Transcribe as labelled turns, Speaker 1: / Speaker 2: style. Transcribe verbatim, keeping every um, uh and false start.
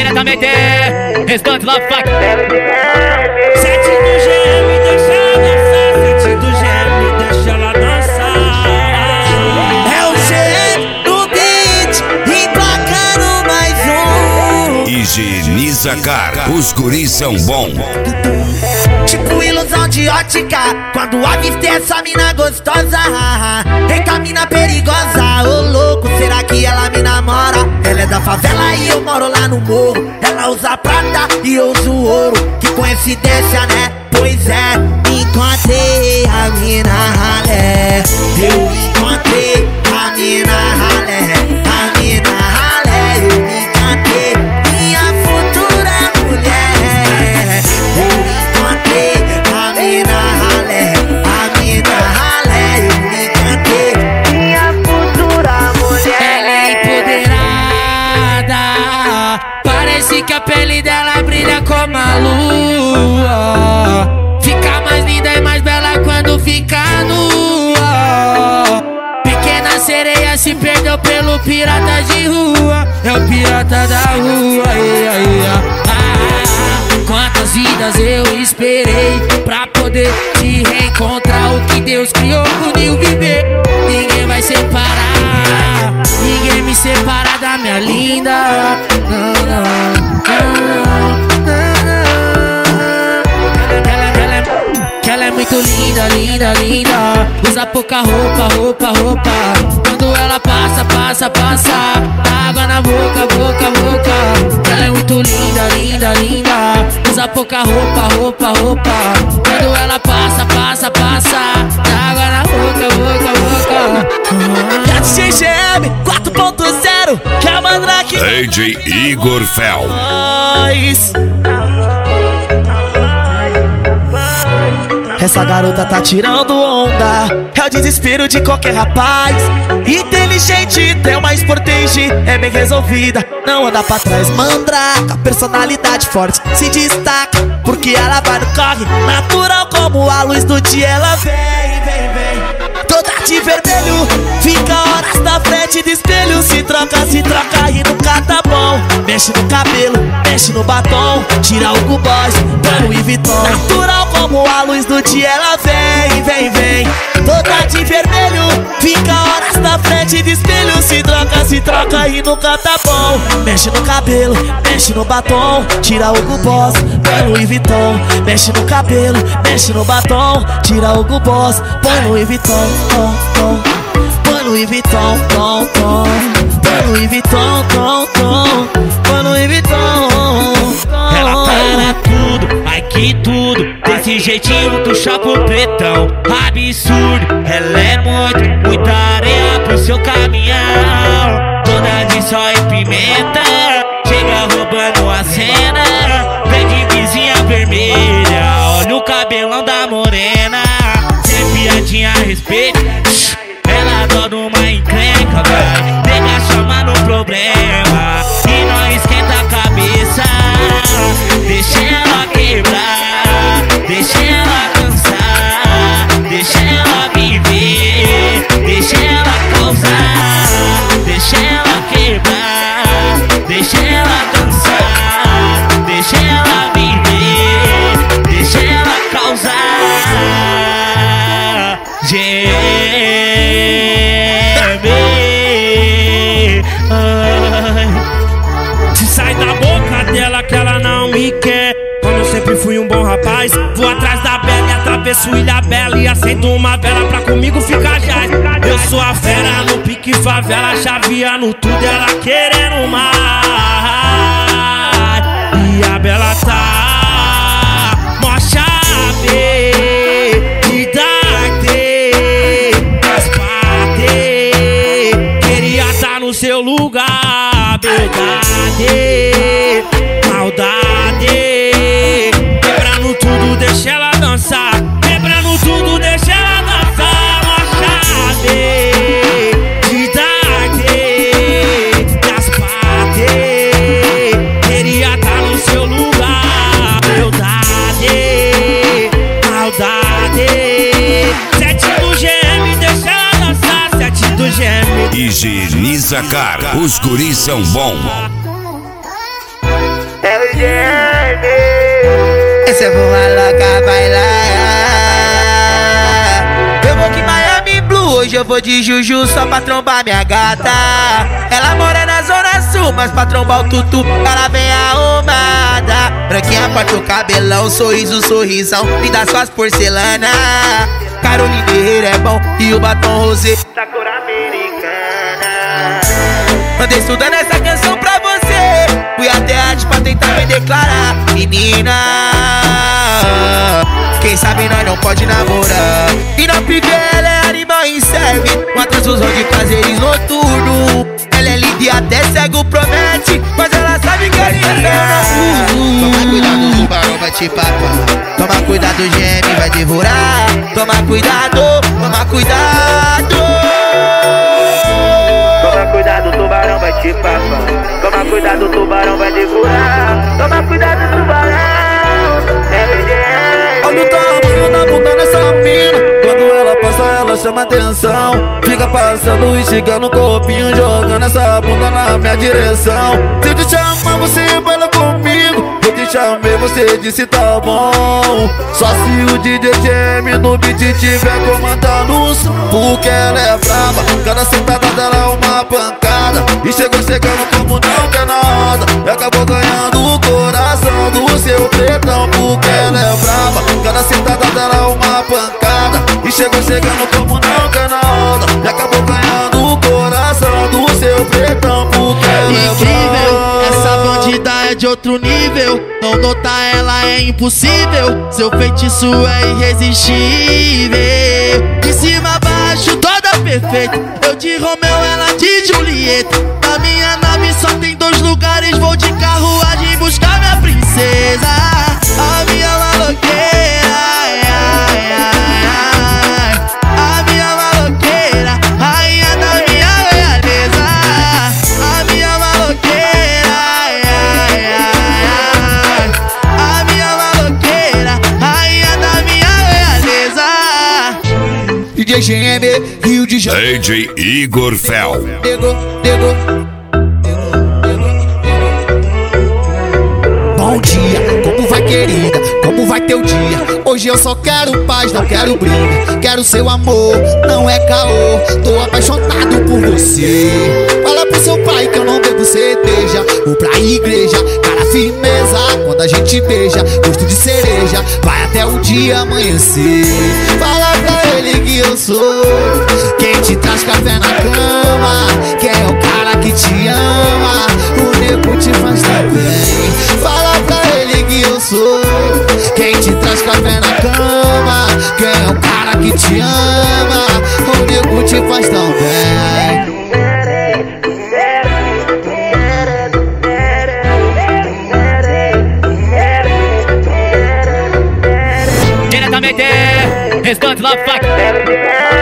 Speaker 1: Queira também ter Restante Love Fuck.
Speaker 2: Sete do G M, deixa ela dançar. Sete do G M, deixa ela dançar.
Speaker 3: É o G no beat, emplacando mais um.
Speaker 4: Higieniza Car, os guris são bom.
Speaker 3: Tipo ilusão de ótica, quando avistei essa mina gostosa. Eita mina perigosa, ô louco, será que ela me namora? Ela é da favela e eu moro lá no morro. Ela usa prata e eu uso ouro. Que coincidência, né? Pois é, encontrei a mina ralé. Eu encontrei a mina ralé. A mina ralé, eu me encantei. Minha futura mulher. Eu encontrei a mina ralé. A mina ralé, eu me encantei. Minha futura mulher.
Speaker 2: Ela é empoderada, parece que a pele dela brilha como a lua. Fica mais linda e mais bela quando fica nua. Pequena sereia se perdeu pelo pirata de rua. É o pirata da rua, ia, ia. Ah, quantas vidas eu esperei pra poder te reencontrar. O que Deus criou, uniu viver. Ninguém vai separar, ninguém me separa da minha linda. Não, não, não. Ela é muito linda, linda, linda. Usa pouca roupa, roupa, roupa. Quando ela passa, passa, passa. Água na boca, boca, boca. Ela é muito linda, linda, linda. Usa pouca roupa, roupa, roupa. Quando ela passa, passa, passa. Água na boca, boca, boca.
Speaker 3: D J G M quatro ponto zero, que é a Mandrake.
Speaker 4: D J Igor Fel.
Speaker 3: Essa garota tá tirando onda, é o desespero de qualquer rapaz. Inteligente, tem uma sportage, é bem resolvida, não anda pra trás. Mandraka, personalidade forte, se destaca, porque ela vai no corre, natural como a luz do dia. Ela vem, vem, vem, toda de vermelho, fica horas na frente do espelho. Se troca, se troca e nunca tá bom. Mexe no cabelo, mexe no batom, tira o Hugo Boss, põe Louis Vuitton. Natural como a luz do dia, ela vem, vem, vem, toda de vermelho, fica horas na frente do espelho. Se troca, se troca e nunca tá bom. Mexe no cabelo, mexe no batom, tira o Hugo Boss, põe Louis Vuitton. Mexe no cabelo, mexe no batom, tira o Hugo Boss, põe Louis Vuitton, tom, tom. Põe Louis Vuitton, tom, tom. Põe Louis Vuitton, tom, tom. Põe Louis Vuitton.
Speaker 2: Ela para tudo, ai que tudo. Desse jeitinho do chapo pretão, absurdo. Ela é muito, muita areia pro seu caminhão. Toda de sol e pimenta, chega roubando a cena. Vem de vizinha vermelha, olha o cabelão da morena. Sem piadinha a respeito, ela adora uma encrenca, vai. Pega, chama no problema e não esquenta a cabeça. Deixa ela quebrar, deixa ela cansar, deixa ela viver, deixa ela causar. Deixa ela quebrar, deixa ela cansar, deixa ela viver, deixa ela causar. G M, se sai da boca dela que ela não me quer. Como eu sempre fui um bom rapaz, vou atrás da bela e atravesso Ilha Bela e acendo uma vela pra comigo ficar já. Eu sou a fera no pique favela, chaveando tudo, ela querendo mais. E a Bela tá mó chave de darte, mas parte, queria tá no seu lugar. Verdade, maldade, quebrando tudo, deixa ela dançar. Quebrando tudo, deixa ela dançar. Uma chave de darte, das partes, queria tá no seu lugar. Verdade, maldade, sete do G M, deixa ela dançar. Sete do G M.
Speaker 4: Higieniza Car, os guris são bom.
Speaker 3: G M. Essa é boa louca, vai lá. Eu vou que Miami Blue, hoje eu vou de Juju só pra trombar minha gata. Ela mora na Zona Sul, mas pra trombar o tutu ela vem arrumada. Branquinha, parte o cabelão, sorriso, sorrisão, linda suas porcelana. Carolina Herrera é bom e o batom rosé da cor americana. Andei estudando essa canção pra você, fui até arte pra tentar me declarar. Menina, quem sabe nós não pode namorar. E na pique ela é animal em serve, uma transfusão de prazeres noturno. Ela é linda e até cego promete, mas ela sabe que a aliança não. Toma cuidado, o tubarão vai te papar. Toma cuidado, o G M vai devorar. Toma cuidado, toma cuidado. Toma cuidado, o tubarão vai te papar. Toma cuidado, o tubarão vai devorar. Toma cuidado, tubarão.
Speaker 5: Olha o tamanho da bunda dessa mina. Quando ela passa, ela chama atenção. Fica passando e chegando no corpinho, jogando essa bunda na minha direção. Se eu te chamar, você baila comigo. Eu te chamei, você disse tá bom. Só se o D J G M no beat tiver comandando o som. Porque ela é brava, cada sentada dela é uma pancada. E chegou chegando como não quer nada. E acabou ganhando o coração do seu pretão. Porque ela é brava, cada sentada dela é uma pancada. E chegou chegando como não quer nada. E acabou ganhando o coração do seu pretão. Porque ela é brava.
Speaker 6: Essa bandida é de outro nível. Não notar ela é impossível. Seu feitiço é irresistível. De cima a baixo toda perfeita. Eu de Romeu, ela de Julieta. Na minha nave só tem dois lugares. Vou de carruagem buscar minha princesa. A minha maloqueira, ai, ai, ai, ai. A minha maloqueira, rainha da minha realeza. A minha maloqueira, ai, ai, ai, ai. A minha maloqueira, rainha da minha realeza.
Speaker 3: D J G M, Rio de Janeiro.
Speaker 4: D J Igor Fel.
Speaker 3: Pegou, pegou. Bom dia, como vai, querida? Como vai teu dia? Hoje eu só quero paz, não quero briga. Quero seu amor, não é caô. Tô apaixonado por você. Fala pro seu pai que eu não bebo cerveja. Vou pra igreja, cara firmeza. Quando a gente beija, gosto de cereja. Vai até o dia amanhecer. Fala pra ele que eu sou quem te traz café na cama. Quem é o cara que te ama. O nego te faz tão bem. Fala pra ele que eu sou quem te traz café na cama. Quem é o cara que te ama. O nego te faz tão bem.
Speaker 1: Diretamente, Restante Love Fuck.